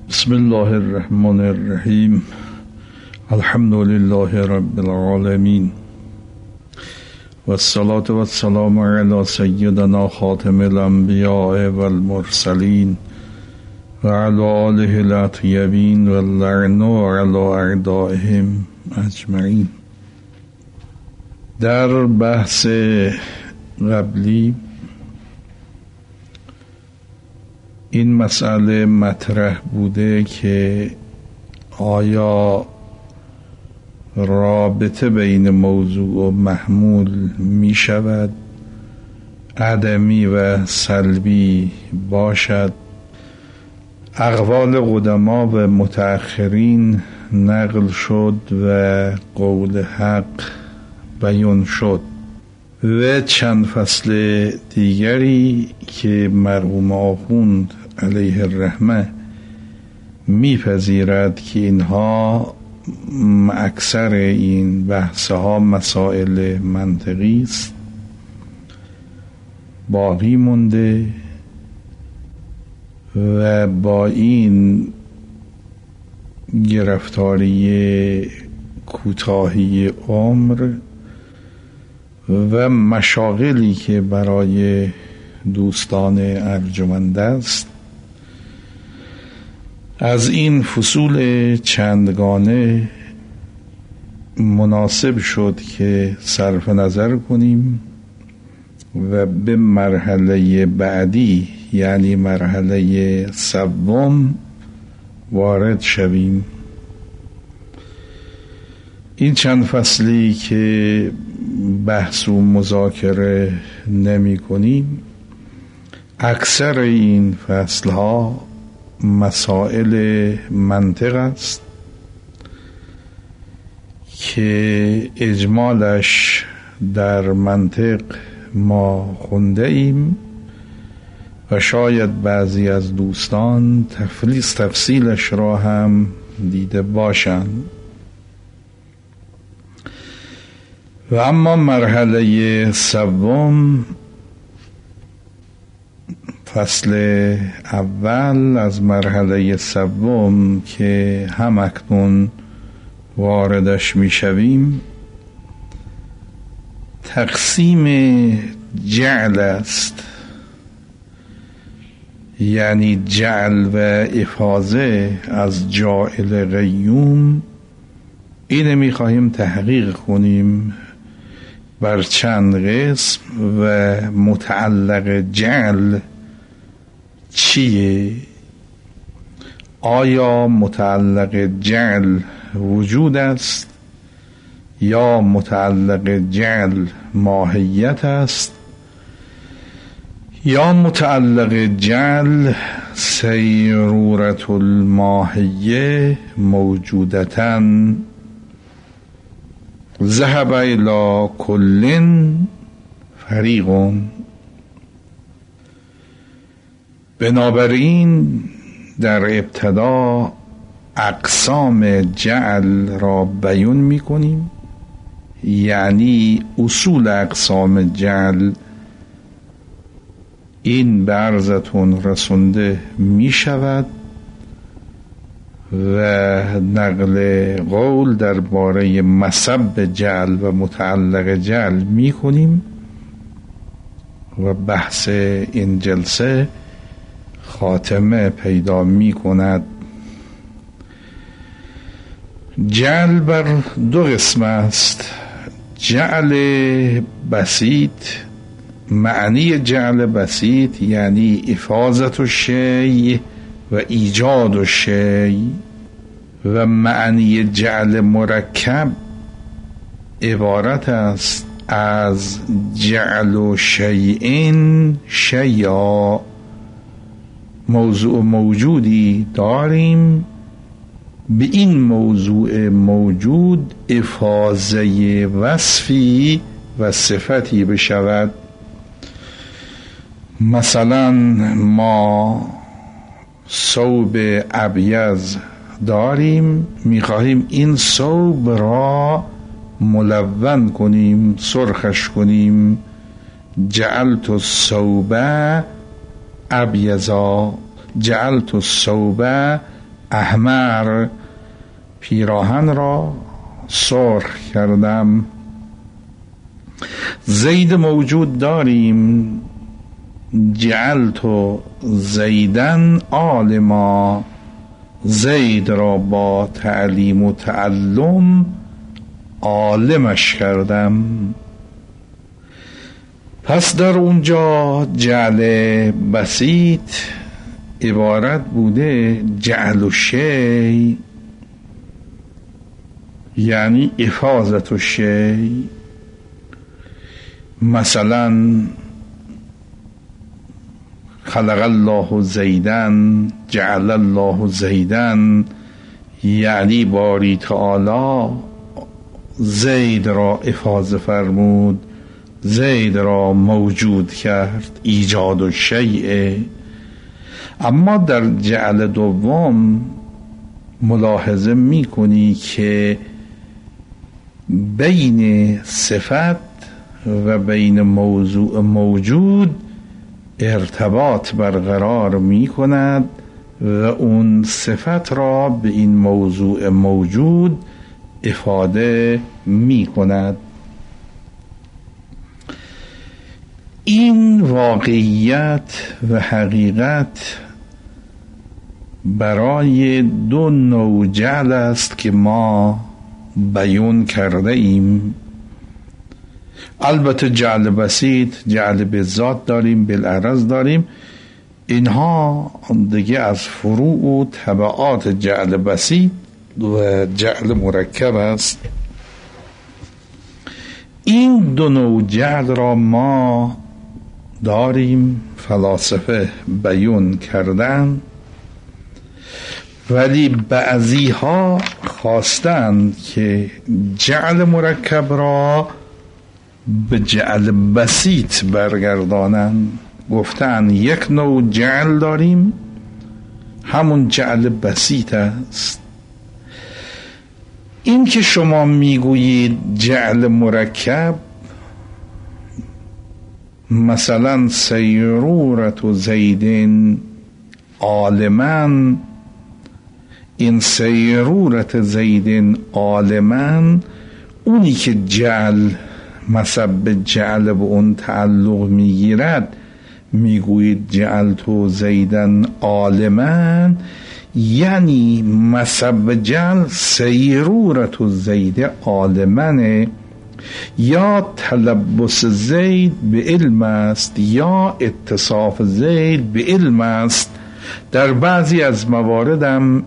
بسم الله الرحمن الرحیم. الحمد لله رب العالمین و الصلاة و السلام علی سیدنا خاتم الانبیاء والمرسلین و علی آله الاطیبین و اللعن علی اعدائهم اجمعین. در بحث قبلی این مسئله مطرح بوده که آیا رابطه بین موضوع و محمول می شود عدمی و سلبی باشد. اقوال قدما و متأخرین نقل شد و قول حق بیان شد و چند فصل دیگری که مرحوم آخوند علیه الرحمه میپذیرد که اینها اکثر این بحثها مسائل منطقی است باقی مونده و با این گرفتاری کوتاهی عمر و مشاغلی که برای دوستان ارجمند است از این فصول چندگانه مناسب شد که صرف نظر کنیم و به مرحله بعدی یعنی مرحله سوم وارد شویم. این چند فصلی که بحث و مذاکره نمی کنیم اکثر این فصلها مسائل منطق است که اجمالش در منطق ما خونده ایم و شاید بعضی از دوستان تفصیلش را هم دیده باشند. و اما مرحله سوم فصل اول از مرحله سوم که هم اکنون واردش می شویم تقسیم جعل است، یعنی جعل و افاظه از جاعل قیوم. اینه می خواهیم تحقیق کنیم بر چند قسم و متعلق جعل چیه؟ آیا متعلق جعل وجود است یا متعلق جعل ماهیت است یا متعلق جعل سیرورت الماهیه موجودتاً ذهب الى کل فریق. بنابراین در ابتدا اقسام جعل را بیان می کنیم، یعنی اصول اقسام جعل. این به عرضتون رسونده می شود و نقل قول درباره مسب جعل و متعلق جعل می کنیم و بحث این جلسه خاتمه پیدا می کند. جعل بر دو قسم است. جعل بسیط، معنی جعل بسیط یعنی افاظت الشیء و ایجاد الشیء، و معنی جعل مرکب عبارت است از جعل شیء شیئا. موضوع موجودی داریم، به این موضوع موجود افاضه وصفی و صفتی بشود. مثلا ما ثوب ابیض داریم، میخواهیم این ثوب را ملون کنیم، سرخش کنیم. جعلت الثوب ابیضا، جعلت الثوب احمر پیراهن را سرخ کردم. زید موجود داریم، جعلت زیدن عالما، زید را با تعلیم و تعلم عالمش کردم. پس در اونجا جعل بسیط عبارت بوده جعل و شی، یعنی افاظت و شی. مثلا خلق الله زیدن، جعل الله زیدن، یعنی باری تعالی زید را افاظه فرمود، زید را موجود کرد، ایجاد و شیء. اما در جعل دوم ملاحظه می کنی که بین صفت و بین موضوع موجود ارتباط برقرار می کند و اون صفت را به این موضوع موجود افاده می کند. این واقعیت و حقیقت برای دو نوع جعل است که ما بیان کرده ایم. البته جعل بسیط، جعل به ذات داریم، بالعرض داریم. اینها دیگه از فروع و تبعات جعل بسیط و جعل مرکب است. این دو نوع جعل را ما داریم، فلاسفه بیان کردن، ولی بعضی ها خواستند که جعل مرکب را به جعل بسیط برگردانند. گفتن یک نوع جعل داریم، همون جعل بسیط است. این که شما میگویید جعل مرکب، مثلا سیرورت زیدن عالما، این سیرورت زیدن عالما، اونی که جعل مثلا جعل به اون تعلق میگیرد، میگویید جعل تو زیدن عالما، یعنی مثلا جعل سیرورت زید عالمنه، یا تلبس زید به علم است یا اتصاف زید به علم است. در بعضی از مواردم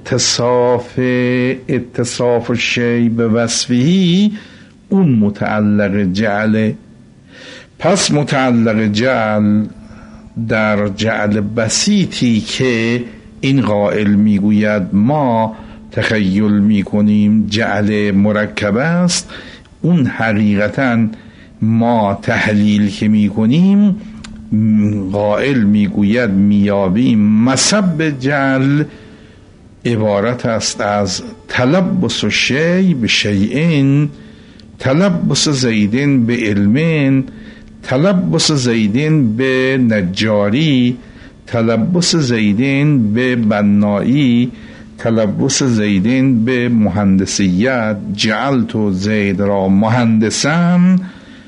اتصاف شی به وصفی اون متعلق جعله. پس متعلق جعل در جعل بسیطی که این قائل میگوید ما تخیل میکنیم جعل مرکب است، اون حقیقتا ما تحلیل که میکنیم قائل میگوید میابیم مصب جعل عبارت است از تلبس شی به شیئین، تلبس زیدین به علمین، تلبس زیدین به نجاری، تلبس زیدین به بنایی، تلبس زیدین به مهندسیت. جعلت زید را مهندسم،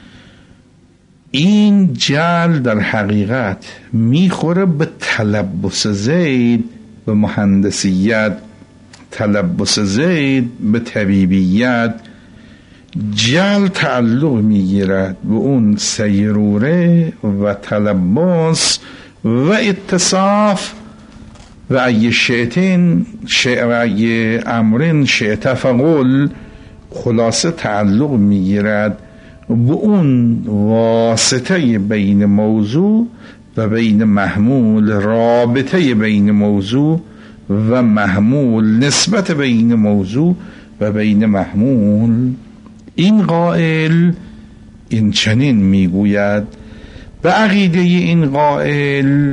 این جعل در حقیقت میخوره به تلبس زید به مهندسیت، تلبس زید به طبیبیت. جعل تعلق میگیرد به اون سیروره و تلبس و اتصاف و ای شیطین و ای امرین شیط فقل، خلاصه تعلق میگیرد به اون واسطه بین موضوع و بین محمول، رابطه بین موضوع و محمول، نسبت بین موضوع و بین محمول. این قائل این چنین میگوید. به عقیده این قائل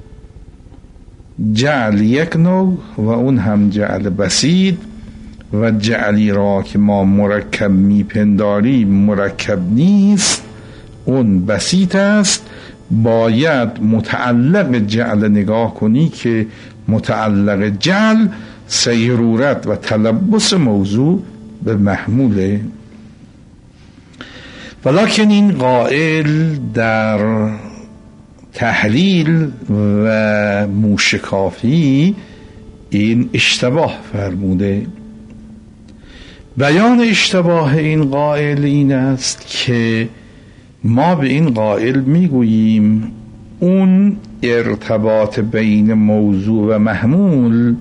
جعل یک نوع و اون هم جعل بسیط، و جعلی را که ما مرکب میپنداریم مرکب نیست، اون بسیط است. باید متعلق جعل نگاه کنی که متعلق جعل سیرورت و تلبس موضوع به محموله. ولیکن این قائل در تحلیل و موشکافی این اشتباه فرموده. بیان اشتباه این قائل این است که ما به این قائل میگوییم اون ارتباط بین موضوع و محمول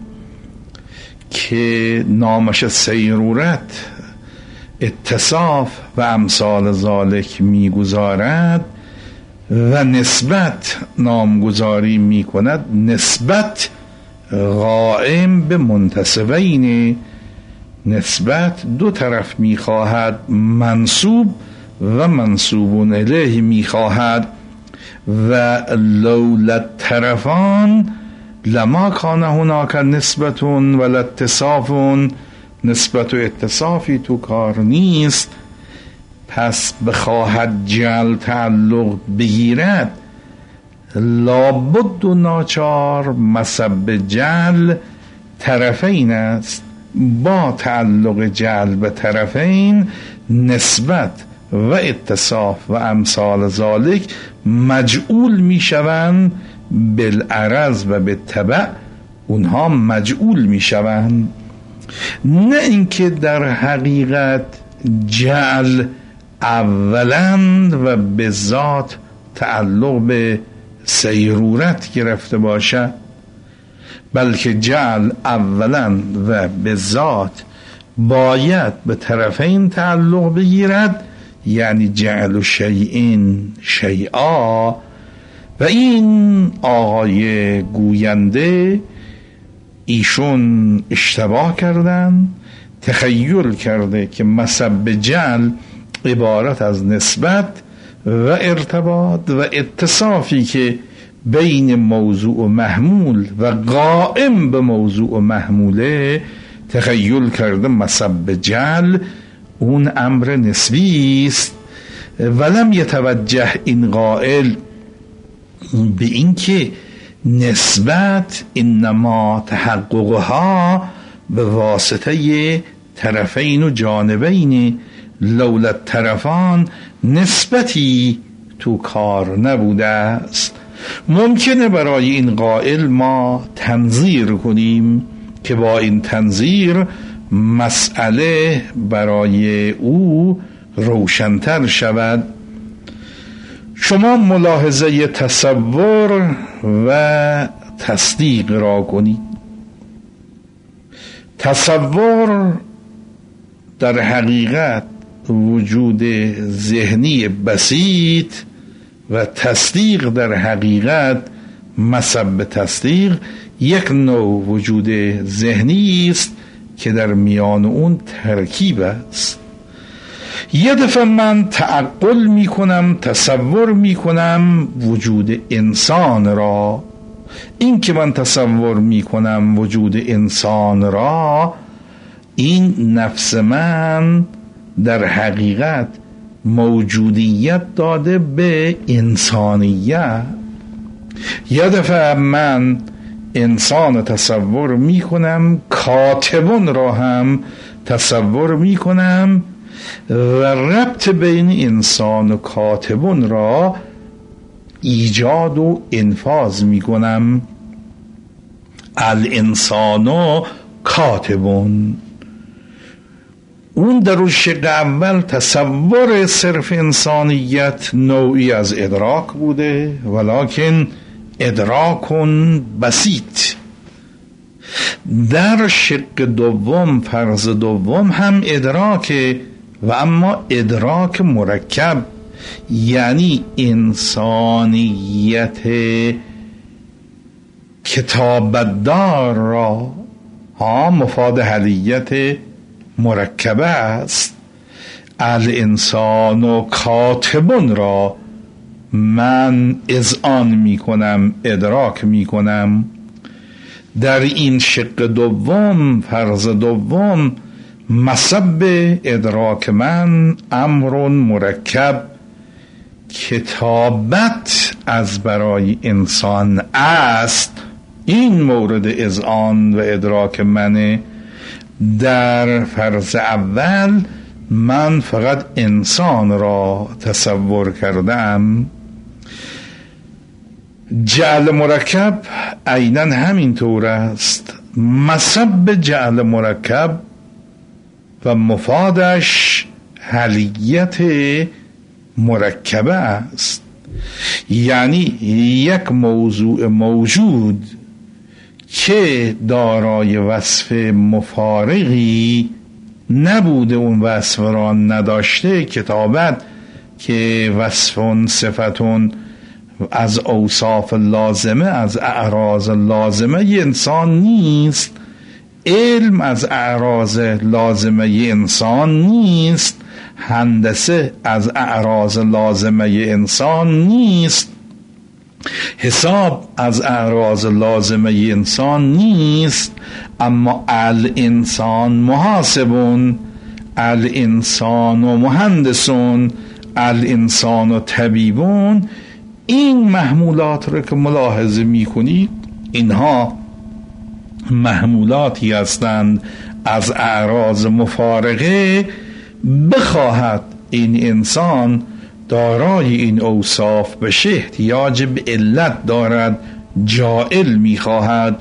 که نامش سیرورت، اتصاف و امثال ذالک میگذارد و نسبت نامگذاری میکند، نسبت قائم به منتسبین، نسبت دو طرف میخواهد، منصوب و منصوب الیه میخواهد و لولا الطرفان لما کان هناک نسبت ولا اتصاف، نسبت و اتصافی تو کار نیست. پس بخواهد جعل تعلق بگیرد لابد و ناچار مسبب جعل طرفین است. با تعلق جعل به طرفین نسبت و اتصاف و امثال ذالک مجعول می شوند، بالعرض و بالتبع اونها مجعول می شوند. نه اینکه در حقیقت جعل اولا و به ذات تعلق به سیرورت گرفته باشد، بلکه جعل اولا و به ذات باید به طرفین تعلق بگیرد، یعنی جعل شیئین شیئا. و این آقای گوینده ایشون اشتباه کردن، تخیل کرده که مسبب جعل عبارت از نسبت و ارتباط و اتصافی که بین موضوع و محمول و قائم به موضوع و محموله، تخیل کرده مسبب جعل اون امر نسبی است. ولم یتوجه این قائل به این که نسبت انما تحققها به واسطه طرفین و جانبین، لولا الطرفان نسبتی تو کار نبوده است. ممکنه برای این قائل ما تنظیر کنیم که با این تنظیر مسئله برای او روشن‌تر شود. شما ملاحظه تصور و تصدیق را کنید. تصور در حقیقت وجود ذهنی بسیط و تصدیق در حقیقت مسبب تصدیق یک نوع وجود ذهنی است که در میان اون ترکیب است. یه دفعه من تعقل میکنم، تصور میکنم وجود انسان را. این که من تصور میکنم وجود انسان را، این نفس من در حقیقت موجودیت داده به انسانیت. یه دفعه من انسان تصور میکنم، کاتبون را هم تصور میکنم و ربط بین انسان و کاتبون را ایجاد و انفاذ میکنم. الانسان و کاتبون، اون در شق اول تصور صرف انسانیت نوعی از ادراک بوده، ولکن ادراکون بسیط. در شق دوم، فرض دوم هم ادراک، و اما ادراک مرکب، یعنی انسانیت کتابتدار را مفاد حلیت مرکبه است. الانسان و کاتبون را من اذعان می کنم، ادراک می کنم. در این شق دوم، فرض دوم، مسبب ادراک من امر مرکب، کتابت از برای انسان است، این مورد اذعان و ادراک منه. در فرض اول من فقط انسان را تصور کردم. جعل مرکب عیناً همین طور است. مصب جعل مرکب و مفادش حلیت مرکبه است، یعنی یک موضوع موجود که دارای وصف مفارقی نبوده، اون وصف را نداشته. کتابت که وصفون صفتون از اوصاف لازمه، از اعراض لازمه ی انسان نیست. علم از اعراض لازمه ی انسان نیست. هندسه از اعراض لازمه ی انسان نیست. حساب از اعراض لازمه ی انسان نیست. اما الانسان محاسبون، الانسان مهندسون، الانسان طبیبون، این محمولات رو که ملاحظه میکنید اینها محمولاتی هستند از اعراض مفارقه. بخواهد این انسان دارای این اوصاف بشه احتیاج به علت دارد. جائل میخواهد.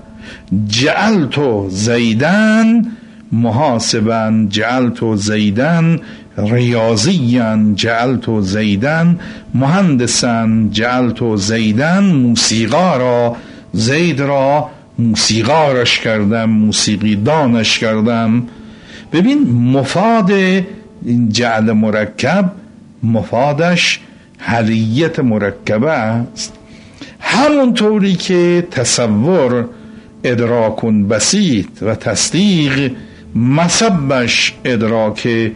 جعلت زیدن محاسبا، جعلت زیدن ریاضیاً، جعلت زیدن مهندساً، جعلت زیدن موسیقارا، زید را موسیقارش کردم، موسیقی دانش کردم. ببین مفاد این جعل مرکب، مفادش حلیت مرکبه است. همونطوری که تصور ادراکون بسیط و تصدیق مصبش ادراک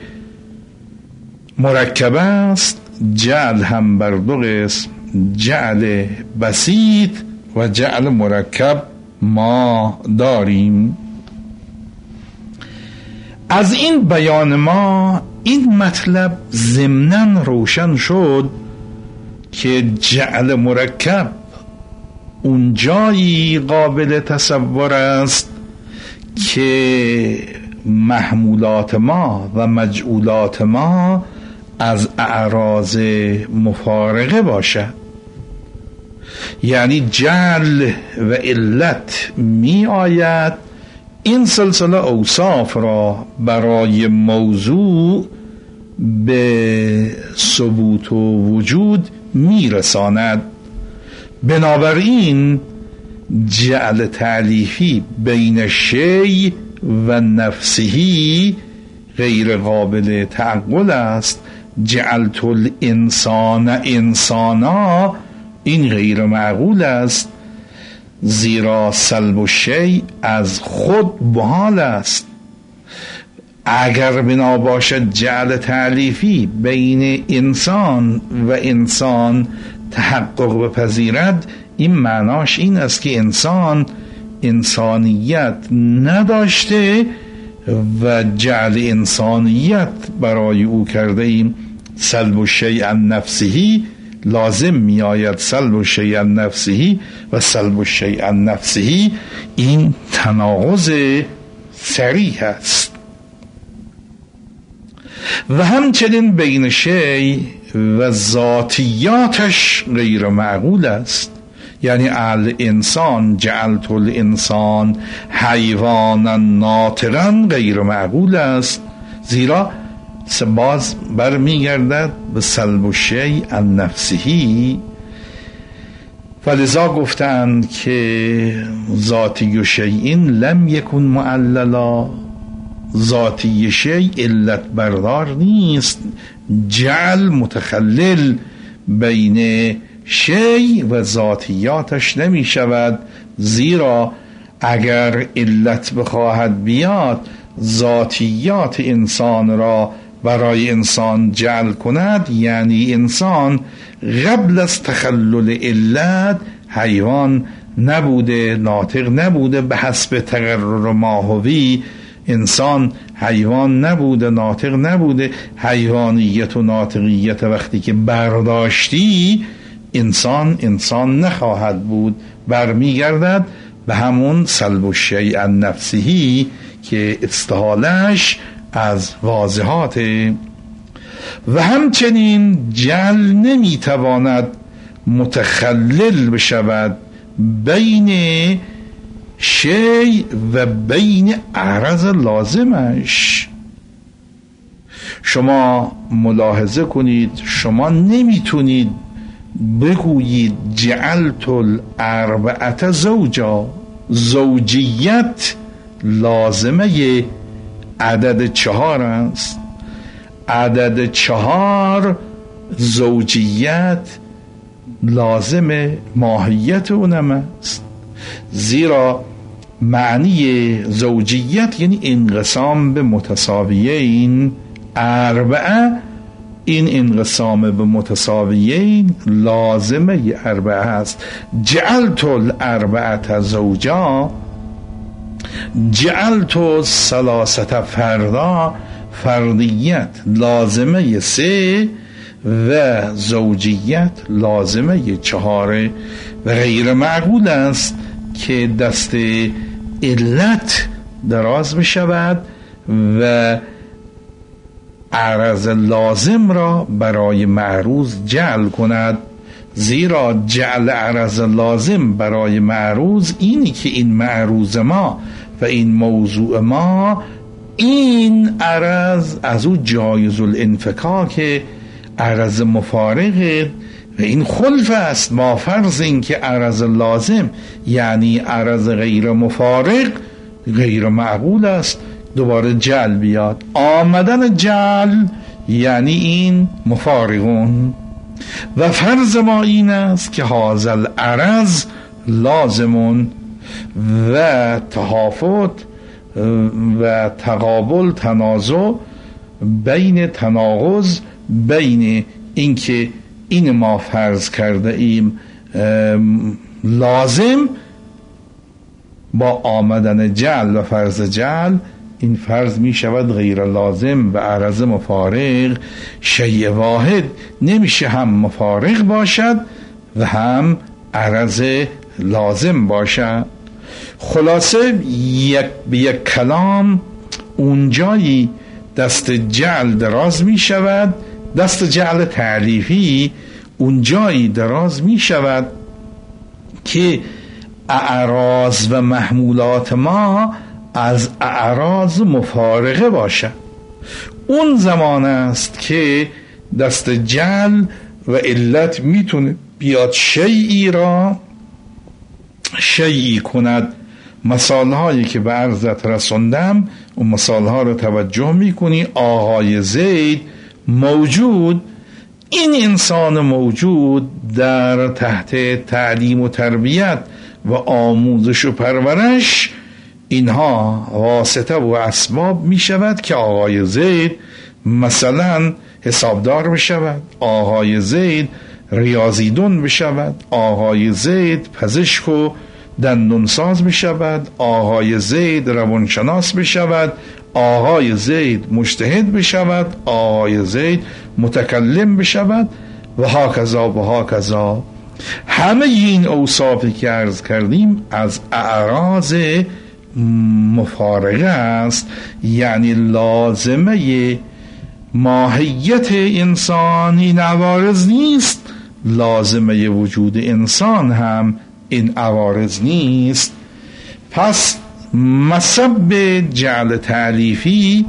مرکبه است، جعل هم بر دو قسم، جعل بسیط و جعل مرکب ما داریم. از این بیان ما این مطلب ضمناً روشن شد که جعل مرکب اون جایی قابل تصور است که محمولات ما و مجعولات ما از اعراض مفارقه باشه. یعنی جعل و علت می آید این سلسله اوصاف را برای موضوع به ثبوت و وجود می رساند. بنابراین جعل تعلیفی بین شیء و نفسهی غیر قابل تعقل است. جعلت الانسان انسانا، این غیر معقول است، زیرا سلب الشیء از خود محال است. اگر بنا باشد جعل تعلیفی بین انسان و انسان تحقق بپذیرد، این معناش این است که انسان انسانیت نداشته و جعل انسانیت برای او کرده ایم. سلب الشیء عن نفسه، لازم می آید سلب الشیء عن نفسه و سلب الشیء عن نفسه، این تناقض صریح است. و همچنین بین شیء و ذاتیاتش غیر معقول است. یعنی الانسان، جعلت الانسان حیوانا ناطقا غیر معقول است، زیرا باز برمیگردد به سلب الشیء عن نفسه. ولذا گفتند که ذاتی شیء لم یکن معللا، ذاتی شیء علت بردار نیست. جعل متخلل بین شیء و ذاتیاتش نمی شود، زیرا اگر علت بخواهد بیاد ذاتیات انسان را برای انسان جعل کند، یعنی انسان قبل از تخلل علت حیوان نبوده، ناطق نبوده. به حسب تقرر ماهوی انسان حیوان نبوده، ناطق نبوده. حیوانیت و ناطقیت وقتی که برداشتی، انسان نخواهد بود. برمیگردد به همون سلب الشیء عن نفسه که استحالش از واضحات. و همچنین جعل نمیتواند متخلل بشود بین شیء و بین عرض لازمش. شما ملاحظه کنید، شما نمیتونید بگویید جعلت الاربعه زوجا. زوجیت لازمه عدد 4 است، عدد 4 زوجیت لازم ماهیت اونم است. زیرا معنی زوجیت یعنی انقسام به متساویین. اربعه این انقسام به متساویین لازمه اربعه است. جعلت الاربعه زوجا، جعلت ثلاثه فردا، فردیت لازمه 3 و زوجیت لازمه 4. و غیر معقول است که دست علت دراز بشود و عرض لازم را برای معروض جعل کند. زیرا جعل عرض لازم برای معروض اینی که این معروض ما و این موضوع ما، این عرض از او جایز الانفکاک عرض مفارقه و این خلف است. ما فرض این که عرض لازم یعنی عرض غیر مفارق غیر معقول است دوباره جعل بیاد. آمدن جعل یعنی این مفارقون. و فرض ما این است که هذا العرض لازمون و تهافت و تقابل تنازع بین تناقض بین اینکه این ما فرض کرده ایم لازم با آمدن جعل و فرض جعل، این فرض می شود غیر لازم و عرض مفارق. شیء واحد نمیشه هم مفارق باشد و هم عرض لازم باشد. خلاصه به یک کلام اونجایی دست جعل دراز می شود، دست جعل تعلیفی اونجایی دراز می شود که اعراض و محمولات ما از اعراض مفارقه باشد. اون زمان است که دست جعل و علت میتونه بیاد شیئی را شیئی کند. مثالهایی که به عرضت رسوندم اون مثالها رو توجه میکنی. آقای زید موجود، این انسان موجود در تحت تعلیم و تربیت و آموزش و پرورش، اینها واسطه و اسباب می شود که آقای زید مثلا حسابدار بشود، آقای زید ریاضیدون بشود، آقای زید پزشک و دندونساز بشود، آقای زید روانشناس بشود، آقای زید مجتهد بشود، آقای زید متکلم بشود و هاکذا و هاکذا. همه این اوصافی که عرض کردیم از اعراض مفارقه است، یعنی لازمه ماهیت انسان این عوارض نیست، لازمه وجود انسان هم این عوارض نیست. پس مسبب جعل تعلیفی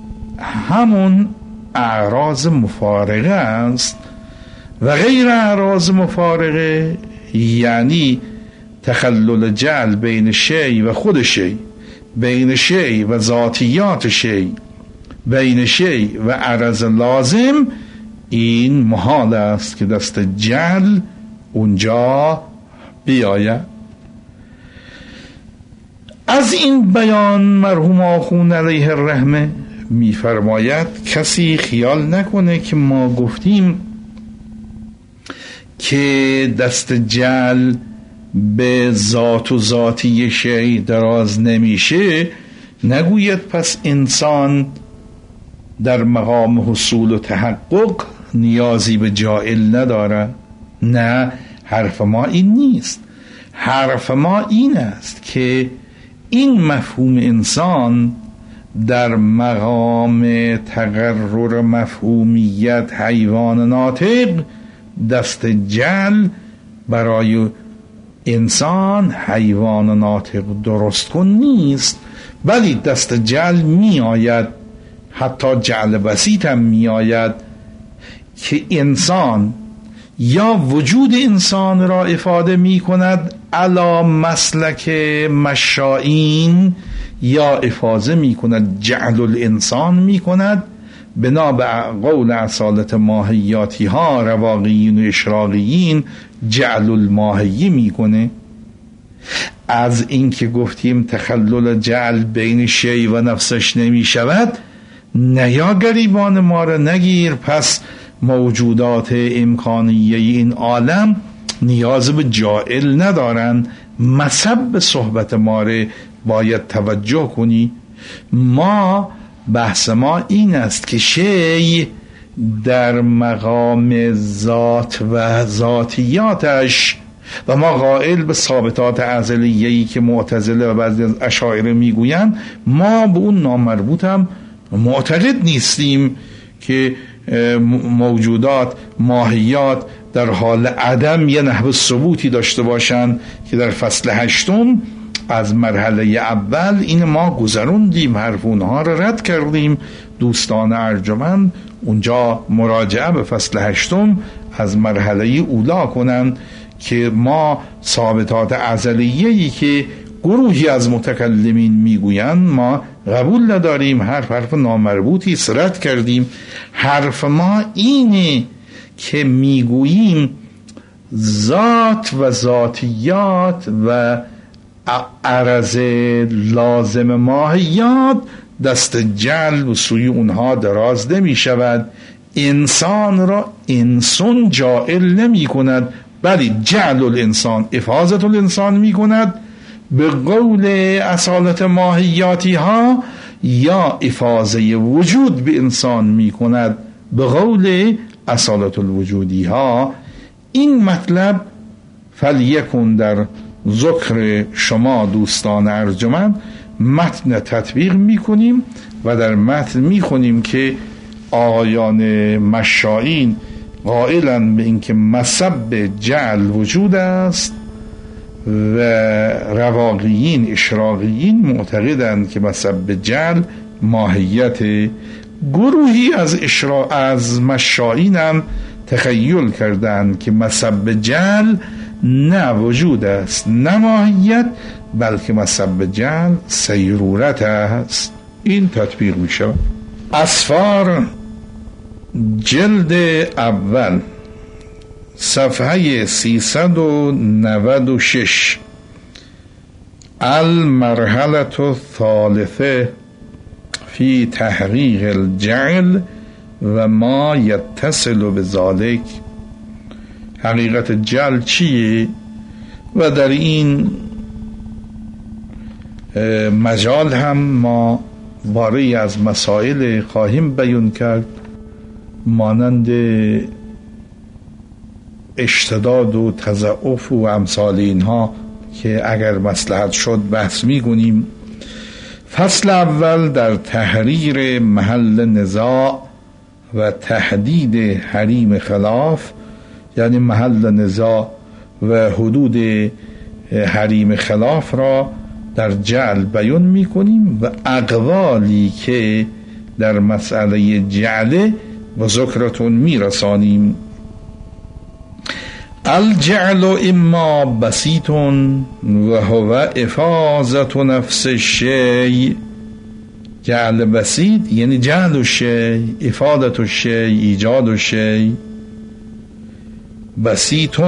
همون اعراض مفارقه است و غیر اعراض مفارقه یعنی تخلل جعل بین شیء و خود شیء، بین شیء و ذاتیات شیء، بین شیء و عرض لازم، این محال است که دست جعل اونجا بیاید. از این بیان مرحوم آخوند علیه الرحمه میفرماید کسی خیال نکنه که ما گفتیم که دست جعل به ذات و ذاتی شیء دراز نمیشه، نگوید پس انسان در مقام حصول و تحقق نیازی به جائل نداره. نه، حرف ما این نیست. حرف ما این است که این مفهوم انسان در مقام تقرر مفهومیت حیوان ناطق دست جعل برای انسان حیوان ناطق درست کن نیست، ولی دست جعل می آید، حتی جعل بسیط هم می آید که انسان یا وجود انسان را افاده می کند علی مسلک مشائین، یا افاظه می کند جعل الانسان می کند بنا به قول اصالت ماهیاتی ها رواقیین و اشراقیین جعل الماهی می کنه. از این که گفتیم تخلل جعل بین شی و نفسش نمی شود، نیا گریبان ما را نگیر، پس موجودات امکانیه این عالم نیاز به جائل ندارن. مصب صحبت ما را باید توجه کنی. ما بحث ما این است که شی در مقام ذات و ذاتیاتش، و ما قائل به ثابتات ازلیه‌ای که معتزله و بعضی از اشاعره میگویند، ما به اون نامربوط هم معتقد نیستیم که موجودات ماهیات در حال عدم یه نحو ثبوتی داشته باشند که در فصل 8 از مرحله اول این ما گذروندیم، حرف اونها رو رد کردیم. دوستان ارجمند اونجا مراجعه به فصل 8 از مرحله اولا کنند که ما ثابتات ازلیه‌ای که گروهی از متکلمین میگویند ما قبول نداریم، حرف نامربوطی رد کردیم. حرف ما اینه که میگوییم ذات و ذاتیات و عرض لازم ماهیات دست جعل و سوی اونها دراز نمی شود. انسان را انسان جائل نمی کند، بلی جعل الانسان افاظت الانسان می کند به قول اصالت ماهیاتی ها، یا افاظه وجود به انسان می کند به قول اصالت الوجودی ها. این مطلب فلیکن در ذکر شما دوستان ارجمند متن تطبیق میکنیم و در متن میخونیم که آقایان مشائین قائلن به اینکه مصب جعل وجود است و رواقیین اشراقیین معتقدند که مصب جعل ماهیت. گروهی از مشائین هم تخیل کردند که مصب جعل نه وجود است نه ماهیت، بلکه مصب جعل سیرورت است. این تطبیق می شود. اسفار جلد اول صفحه 396 المرحله الثالثه فی تحقیق الجعل و ما یتصل بذالک. حقیقت جعل چیه؟ و در این مجال هم ما باری از مسائل خواهیم بیان کرد، مانند اشتداد و تضعف و امثال اینها که اگر مصلحت شد بحث می‌کنیم. فصل اول در تحریر محل نزاع و تحدید حریم خلاف، یعنی محل نزاع و حدود حریم خلاف را در جعل بیان می کنیم و اقوالی که در مسئله جعل و ذکرتون می رسانیم. الجعل اما بسیط و هو افاظت نفس الشیء. جعل بسیط یعنی جعل الشیء، افادت الشیء، ایجاد الشیء. بسیط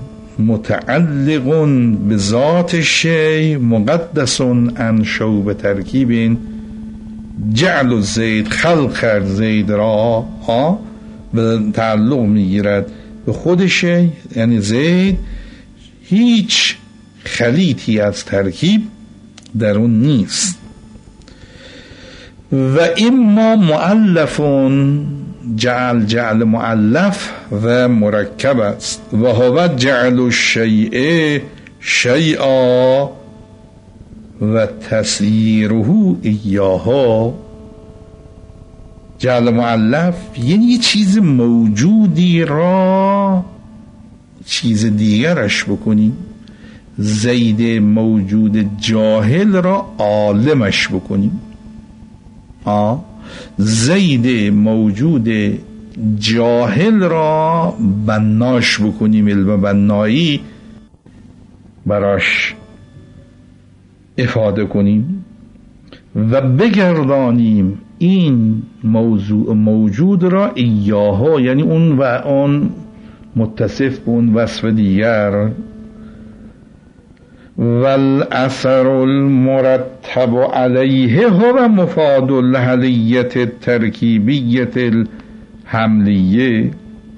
متعلق بذات الشیء مقدس عن شوب ترکیب. جعل الزید، خلق کرد زید را به تعلق میگیرد به خود شیء، یعنی زید هیچ خلیطی از ترکیب در اون نیست. و اما مؤلفون، جعل مؤلف و مرکب است. و هو جعل الشیء شیئا و تسییره ایاها. جعل مؤلف یعنی یه چیز موجودی را چیز دیگرش بکنیم. زید موجود جاهل را عالمش بکنیم. زید موجود جاهل را بناش بکنیم، علم بنایی براش افاده کنیم و بگردانیم این موضوع موجود را ایاها، یعنی اون و آن متصف به اون وصف دیگر. والاثر المرتب علیه هو مفاد الحلیت الترکیبیت الحملیه.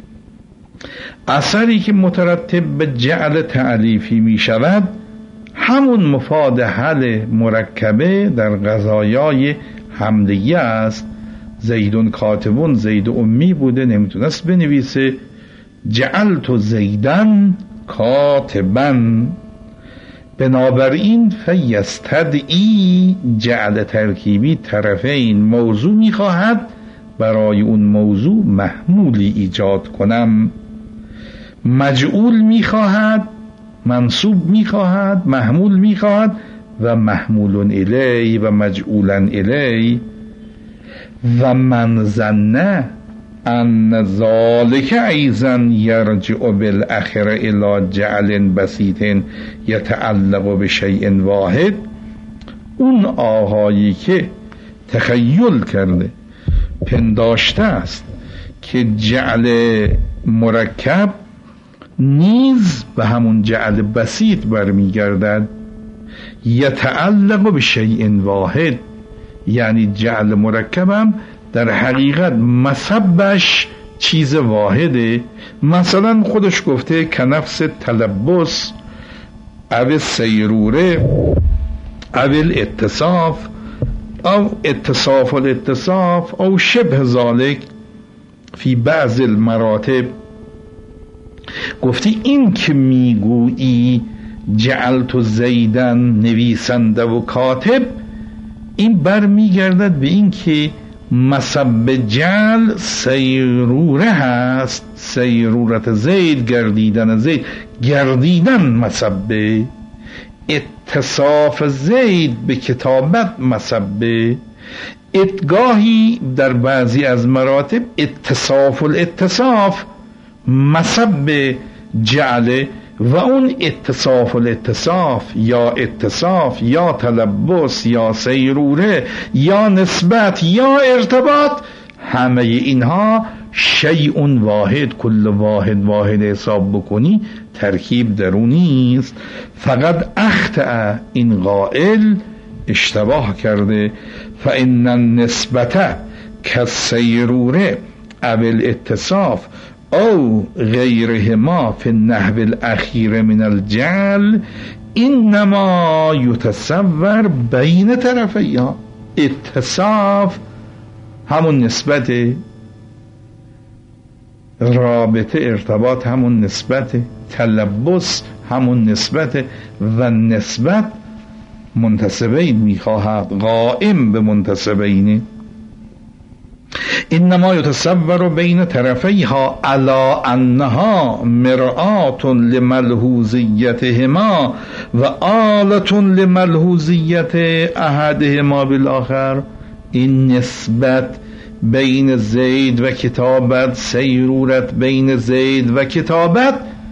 اثری که مترتب به جعل تعلیفی می شود همون مفاد حل مرکبه در قضایای حملیه است. زیدون کاتبون، زید امی بوده نمیتونست بنویسه. جعلت زیدن کاتبن. بنابراین فیستدعی جعل ترکیبی طرفین موضوع میخواهد برای اون موضوع محمولی ایجاد کنم. مجعول میخواهد، منصوب میخواهد، محمول میخواهد و محمول الی و مجعولا الی. و من ظن ان ذالک ایضا یرجع بالاخره الی جعل بسیط یتعلق بشیء واحد. اون آقایی که تخیل کرده پنداشته است که جعل مرکب نیز به همون جعل بسیط برمیگردد. یتعلق بشیء واحد یعنی جعل مرکبم در حقیقت مصبش چیز واحده. مثلا خودش گفته کنفس تلبس او سیروره او الاتصاف او اتصاف الاتصاف او شبه ذالک فی بعض المراتب. گفتی این که میگویی جعلت زیدن نویسنده و کاتب، این بر میگردد به این که مصب جعل سیروره هست. سیرورت زید، گردیدن زید، گردیدن مصبه. اتصاف زید به کتابت مصبه. اتگاهی در بعضی از مراتب اتصاف الاتصاف مصب جعل و اون اتصاف الاتصاف یا اتصاف یا تلبس یا سیروره یا نسبت یا ارتباط، همه اینها شیء واحد، کل واحد واحد حساب بکنی ترکیب درونی است. فقط اخطأ این قائل اشتباه کرده. فان النسبت کالسیروره او الاتصاف او غیرهما فی النحو الاخیر من الجعل انما یتصور بین طرفیها. اتصاف همون نسبت، رابطه ارتباط همون نسبت، تلبس همون نسبت و نسبت منتسبین میخواهد، قائم به منتسبینه. انما یتصور بین طرفیها علی انها مرآة لملحوظیتهما و آلة لملحوظیت احدهما بالآخر. این نسبت بین زید و کتابت، سیرورت بین زید و کتابت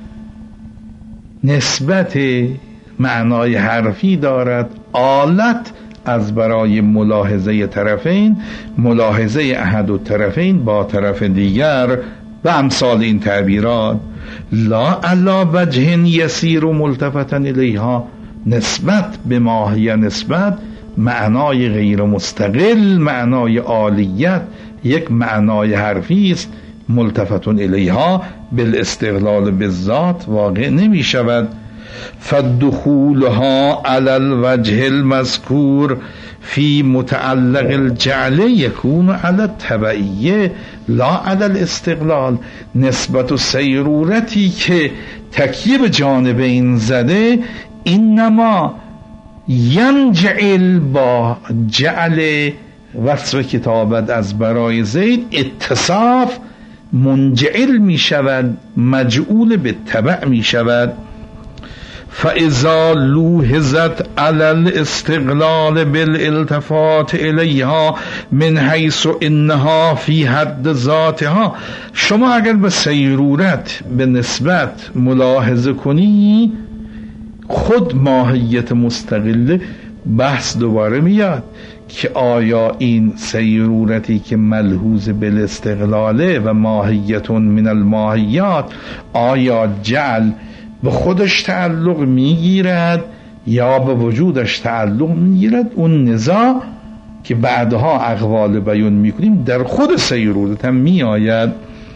نسبت معنای حرفی دارد. آلت از برای ملاحظه طرفین، ملاحظه احد الطرفین با طرف دیگر و امثال این تعبیرات. لا علا وجه یسیر و ملتفتا الیها. نسبت به ماهی نسبت معنای غیر مستقل، معنای عالیت یک معنای حرفی است. ملتفتون الیها بالاستقلال بالذات واقع نمی شود. فالدخولها على الوجه المذكور في متعلق الجعل يكون على التبعیه لا على الاستقلال. نسبت و سیرورتی که تکیه به جانبین زده، اینما ینجعل با جعل وصف کتابت از برای زید اتصاف منجعل می شود، مجعول به تبع می شود. فاذا لوحظت على الاستقلال بالالتفات الیها من حیث انها فی حد ذاتها، شما اگر به سیرورت به نسبت ملاحظه کنی خود ماهیت مستقله بحث دوباره میاد که آیا این سیرورتی که ملحوظ بالاستقلاله و ماهیت من الماهیات، آیا جعل به خودش تعلق میگیرد یا به وجودش تعلق میگیرد؟ اون نزاع که بعدها اقوال بیان میکنیم در خود سیرورت هم میآید.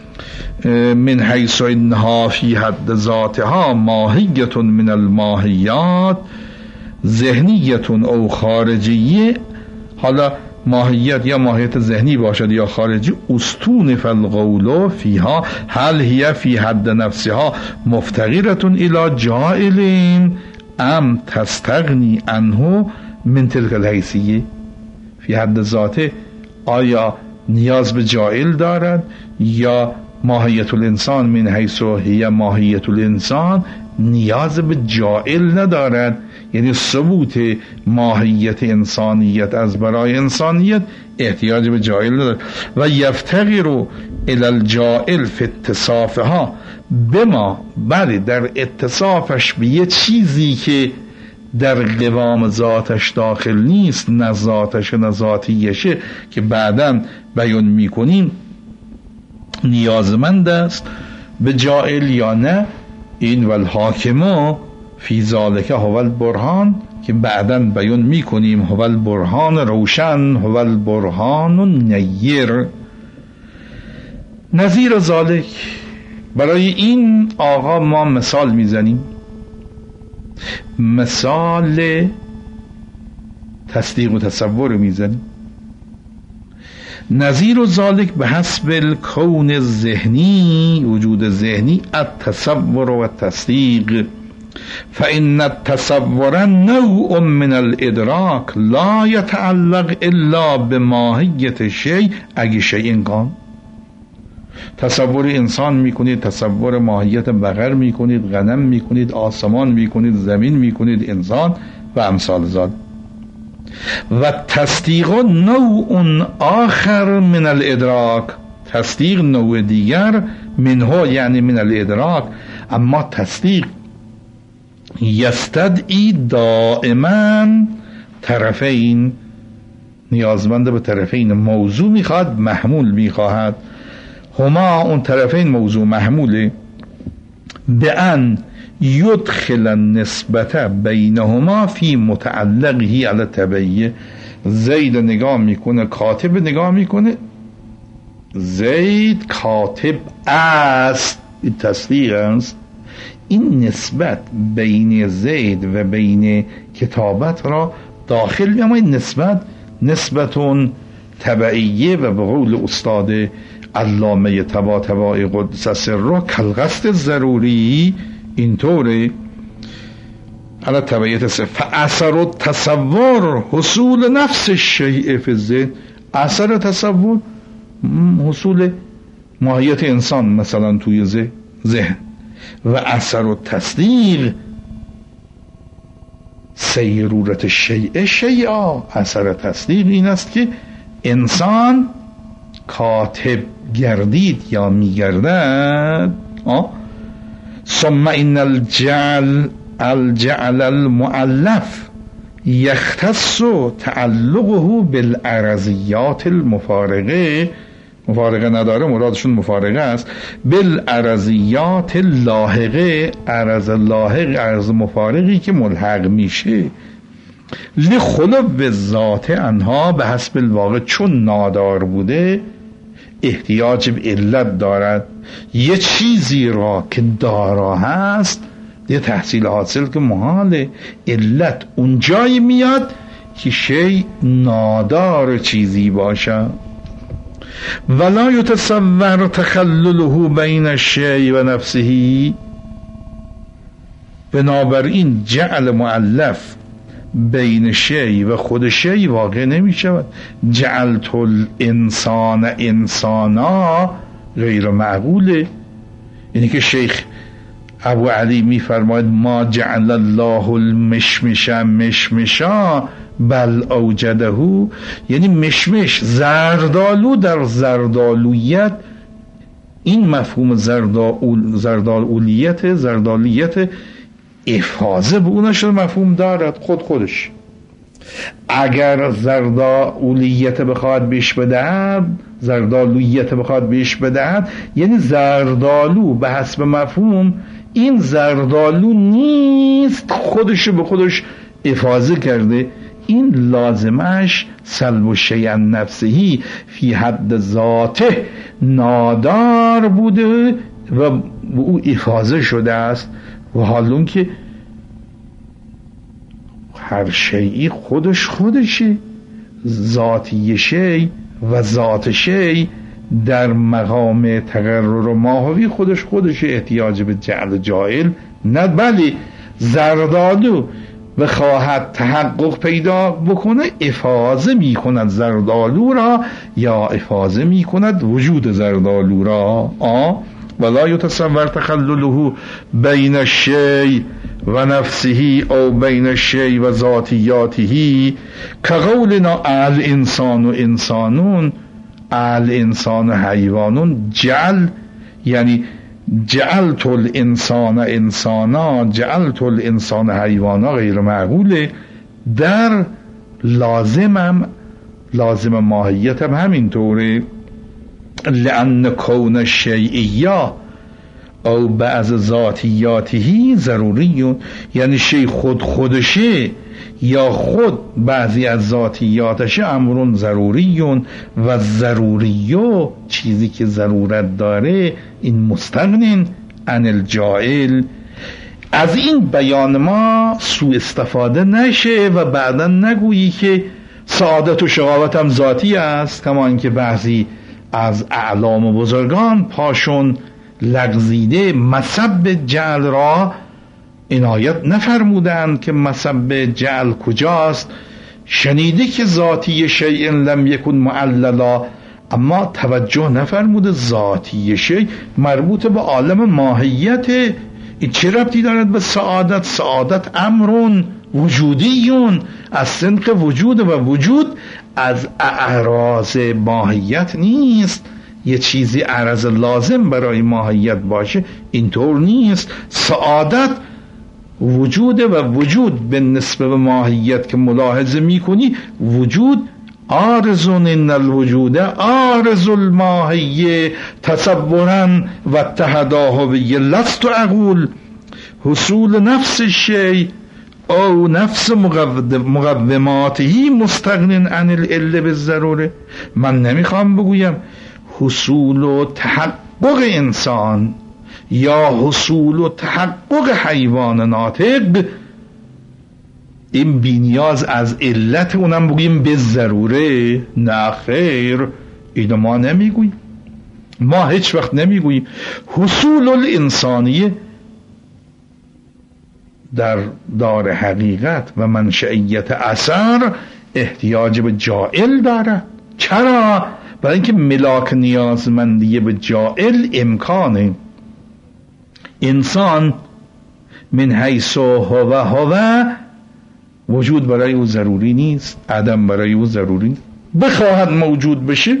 من حیث انها فی حد ذاتها ماهیت من الماهیات ذهنیت او خارجیه. حالا ماهیت یا ماهیت ذهنی باشد یا خارجی، استون فالقول فیها هل هی فی حد نفسها مفتقرة الی جائل ام تستغنی عنه من تلک الحیثیه. فی حد ذاته آیا نیاز به جائل دارد یا ماهیت الانسان من حیث هی ماهیت الانسان نیاز به جائل ندارد؟ یعنی ثبوت ماهیت انسانیت از برای انسانیت احتیاج به جائل ندارد. و یفتقر الی الجائل فی اتصافها بما، بله در اتصافش به یه چیزی که در قوام ذاتش داخل نیست، نه ذاتش نه ذاتیشه که بعداً بیان میکنیم نیازمند است به جائل یا نه. این والحاکم فی ذالک هو البرهان که بعداً بیان میکنیم هو البرهان روشن، هو البرهان النیر. نظیر ذالک، برای این آقا ما مثال میزنیم، مثال تصدیق و تصور میزنیم. نظیر ذالک به حسب الکون ذهنی، وجود ذهنی، التصور و التصدیق. فإن التصور نوع من الادراک لا يتعلق الا بماهیت شیء اگه شیء کان. تصور انسان میکنید، تصور ماهیت بقر میکنید، غنم میکنید، آسمان میکنید، زمین میکنید، انسان و امثال ذلک. و تصدیق نوع آخر من الادراک، تصدیق نوع دیگر منها یعنی من الادراک. اما تصدیق یستدعی دائما طرفین، نیازمند به طرفین، موضوع میخواد محمول میخواهد. هما اون طرفین موضوع محموله. به ان یدخل النسبت بینهما فی متعلقه علی تبعیه. زید نگاه میکنه، کاتب نگاه میکنه، زید کاتب است، این تصدیق است. این نسبت بین زید و بین کتابت را داخل میامد. این نسبتون تبعیه و به قول استاد علامه طباطبایی قدس سره کالقصد ضروری اینطوره. على تبعیت فاثر التصور حصول نفس الشیء فی الذهن. اثر تصور حصول ماهیت انسان مثلا توی ذهن، و اثر التصدیق سیرورت الشیء شیئا. اثر تصدیق این است که انسان کاتب گردید یا میگردد. ثم ان الجعل المؤلف یختص تعلقه بالعرضیات المفارقه. مفارقه نداره، مرادشون مفارقه است. بالعرضیات اللاحقه، عرض لاحق، عرض مفارقی که ملحق میشه. لخلو ذات انها به حسب الواقع، چون نادار بوده احتیاج به علت دارد. یه چیزی را که دارا هست یه تحصیل حاصل که محاله، علت اونجایی میاد که شی نادار چیزی باشه. ولا یتصور تخلله بین الشیء و نفسه. بنابراین جعل مؤلف بین شی و خود شی واقع نمی شود. جعلت الانسان انسانا غیر معقوله. یعنی که شیخ ابو علی می فرماید ما جعل الله المشمش مشمشا بل اوجده، یعنی مشمش زردالو در زردالویت، این مفهوم زردالیت افاظه به اونش مفهوم دارد خودش. اگر زردالویت بخواد بهش بدهد یعنی زردالو به حسب مفهوم این زردالو نیست، خودشو به خودش افاظه کرده، این لازمش سلب و شیء نفسهی فی حد ذاته نادار بوده و او افاظه شده است. و حالون که هر شیئی خودشه، ذاتی شی و ذات شی در مقام تقرر ماهوی خودشه، احتیاج به جعل جائل نه. بلی زردالو بخواهد تحقق پیدا بکنه افاظه می کند زردالو را یا افاظه می کند وجود زردالو را. ولا يتصور تخلله بین الشیء و نفسه او بین الشیء و ذاتیاته كقولنا الانسان انسانون الانسان حیوانون. جعل یعنی جعلت الانسان انسانا جعلت الانسان حیوانا غیر معقوله. در لازم ماهیت هم همینطوره. لأن کون الشیئیه او بعض ذاتیاته ضروری، یعنی شی خودشه یا خود بعضی از ذاتیاتش امرون ضروری و ضروریو چیزی که ضرورت داره این مستغنین عن الجائل. از این بیان ما سوء استفاده نشه و بعدا نگویی که سعادت و شقاوت هم ذاتی است، کما اینکه بعضی از اعلام و بزرگان پاشون لغزیده مصب جعل را عنایت نفرمودند که مصب جعل کجاست. شنیده که ذاتی شیء لم یکن معللا، اما توجه نفرموده ذاتی شیء مربوط به عالم ماهیت. این چه ربطی دارد به سعادت؟ سعادت امرون وجودیون از صنف وجود و وجود از اعراض ماهیت نیست. یه چیزی عرض لازم برای ماهیت باشه اینطور نیست. سعادت وجود و وجود به نسبت به ماهیت که ملاحظه میکنی وجود عارضون، ان الوجود عارض الماهیه تصورا و اتحداه به لست اقول حصول نفس الشیء او نفس مقوماته مستغن عن العله بالضروره. من نمیخوام بگویم حصول و تحقق انسان یا حصول و تحقق حیوان ناطق این بینیاز از علت اونم بگوییم به ضروره. نه خیر، اینو ما نمیگوییم، ما هیچ وقت نمیگوییم. حصول الانسانیه در دار حقیقت و منشئیت اثر احتیاج به جائل داره. چرا؟ برای اینکه ملاک نیازمندی به جائل امکانه. انسان من حیث هو وجود برای او ضروری نیست، عدم برای او ضروری نیست. بخواهد موجود بشه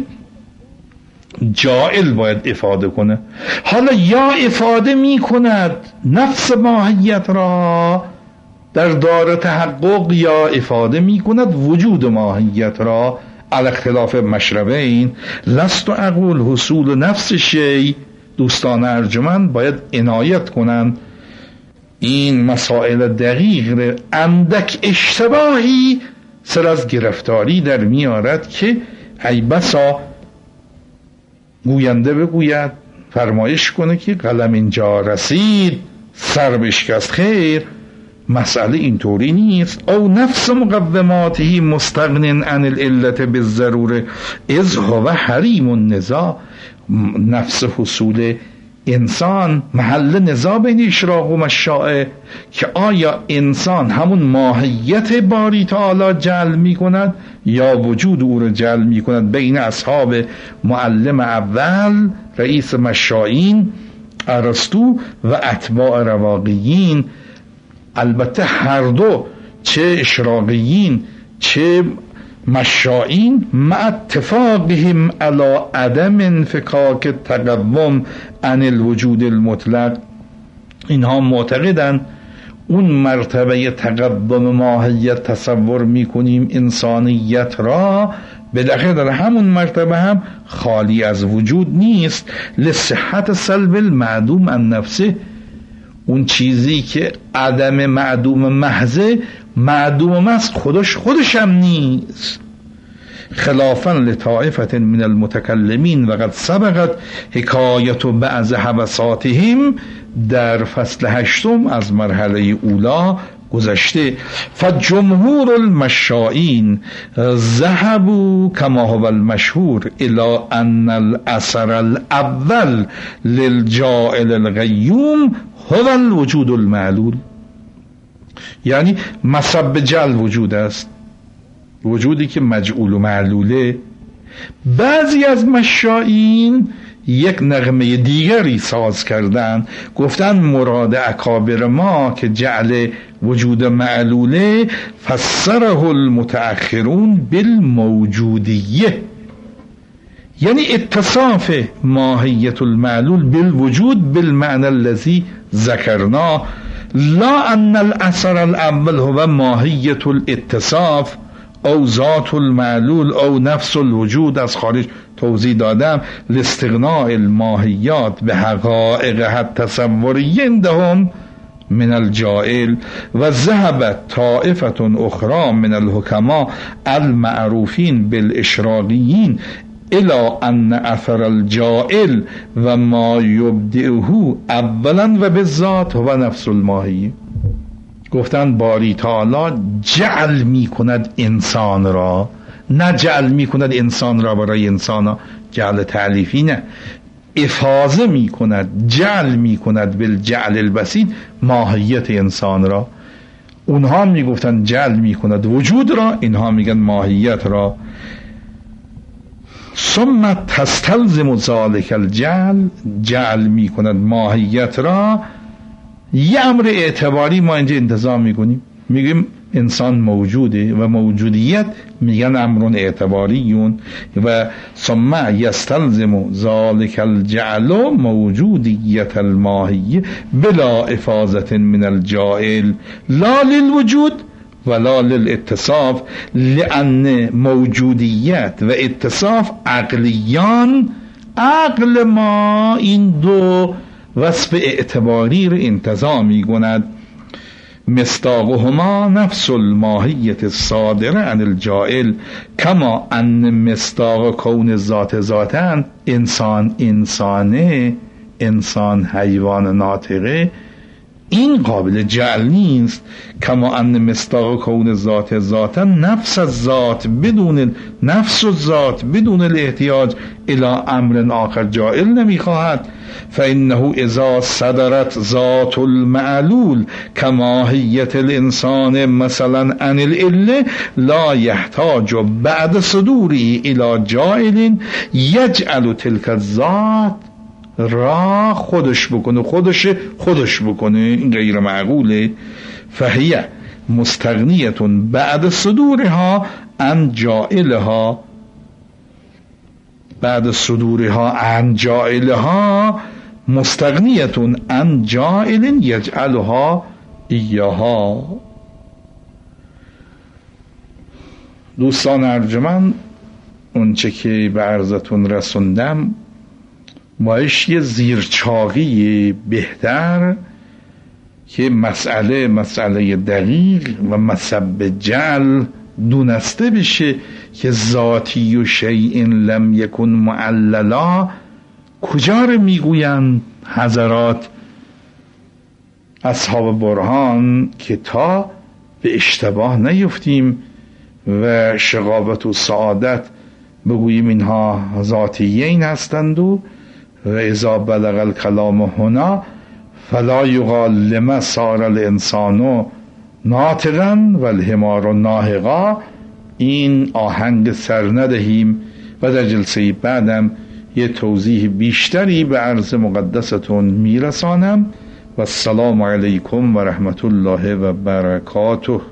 جائل باید افاده کنه. حالا یا افاده می کند نفس ماهیت را در دار تحقق یا افاده می کند وجود ماهیت را. علی اختلاف مشربین لست اقول حصول نفس شی. دوستان ارجمند باید عنایت کنند این مسائل دقیق اندک اشتباهی سر از گرفتاری در میارد که ای بسا گوینده بگوید فرمایش کنه که قلم اینجا رسید سر بشکست. خیر، مسئله اینطوری نیست. او نفس مقوماته مستغن عن العلت بالضروره اذ هو حریم النزاع. نفس حصول انسان محل نزاع بین اشراق و مشاعه که آیا انسان همون ماهیت باری تعالی جعل می کند یا وجود او را جعل می کند. بین اصحاب معلم اول رئیس مشائین ارسطو و اتباع رواقیین، البته هر دو چه اشراقیین چه مشائین مع اتفاقهم علی عدم انفکاک تقوم عن الوجود المطلق، اینها معتقدن اون مرتبه تقدم ماهیت تصور میکنیم انسانیت را، بالاخره در همون مرتبه هم خالی از وجود نیست. لصحت سلب المعدوم عن نفسه، اون چیزی که عدم معدوم محضه معدوم است خودش هم نیست. خلافا لطائفة من المتکلمین و قد سبقت حکایت بعض حبساتهم در فصل 8 از مرحله اولا گذشته. فجمهور المشائین ذهبوا كما هو المشهور الى ان الاثر الاول للجاعل القیوم هو الوجود المعلول، یعنی مصب جعل وجود است، وجودی که مجعول و معلوله. بعضی از مشائین یک نغمه دیگری ساز کردن، گفتن مراد اکابر ما که جعل وجود معلوله فسره المتأخرون بالموجودیه، یعنی اتصاف ماهیت المعلول بالوجود بالمعنى الذي ذكرناه، لا ان الاثر الاول هو ماهیت الاتصاف او ذات المعلول او نفس الوجود. از خارج توضیح دادم لاستغناء الماهیات به حقائق التصوری عندهم من الجائل. و ذهبت طائفة اخرى من الحكماء المعروفين بالاشراقيين الى ان اثر الجائل و ما یبدئه اولا و بالذات و نفس الماهی. گفتن باری تعالی جعل می کند انسان را، نه جعل می کند انسان را برای انسان ها، جعل تعلیفی نه، افاضه می کند، جعل می کند بالجعل البسیط ماهیت انسان را. اونها می گفتن جعل می کند وجود را، اینها میگن ماهیت را. ثم تستلزم ذلك الجعل، جعل می کند ماهیت را. یه امر اعتباری ما اینجا انتظام میکنیم، میگیم انسان موجوده و موجودیت میگن امرون اعتباریون. و ثم یستلزم ذلك الجعل موجودیت الماهیه بلا افاظة من الجائل لا للوجود ولا للاتصاف، لأن موجودیت و اتصاف عقلیان، عقل ما این دو وصف اعتباری را انتزاع می کند. مصداقهما نفس الماهیت الصادره عن الجائل کما ان مصداق کون ذات ذاتن، انسان انسانه، انسان حیوان ناطقه، این قابل جعل نیست. کما ان مصداق کون ذات ذاتا نفس الذات بدون نفس الذات بدون الاحتیاج الى امر آخر جائل نمیخواهد. فانه اذا صدرت ذات المعلول كماهیت الانسان مثلا عن العله لا يحتاج بعد صدوره الى جائل یجعل تلك الذات را خودش بکنه، خودش بکنه، این غیر معقوله. فهیه مستغنیتون بعد صدورها عن جائلها، بعد صدورها عن جائلها مستغنیتون عن جائل یجعلها ایاها. دوستان ارجمند، اونچه که به عرضتون رسوندم باش یه زیرچاقی بهتر که مسئله دقیق و مصب جعل دونسته بشه که ذاتی و شیء لم یکن معللا کجا رو میگوین حضرات اصحاب برهان که تا به اشتباه نیفتیم و شقاوت و سعادت بگوییم اینها ذاتیین هستند و و اذا بلغ الکلام هنا فلا یقال لما صار الانسان ناطقا و الحمار ناهقا. این آهنگ سر ندهیم و در جلسه بعدم یه توضیح بیشتری به عرض مقدستون میرسانم. و السلام علیکم و رحمت الله و برکاته.